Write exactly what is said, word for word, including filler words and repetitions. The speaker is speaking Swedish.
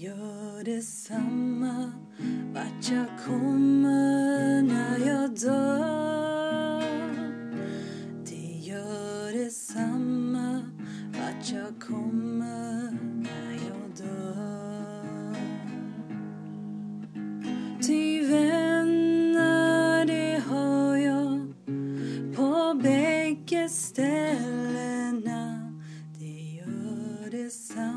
gör detsamma vart jag kommer när jag dör. Det gör detsamma vart jag kommer när jag dör. Ty vänner, det har jag på bägge ställena. Det gör detsamma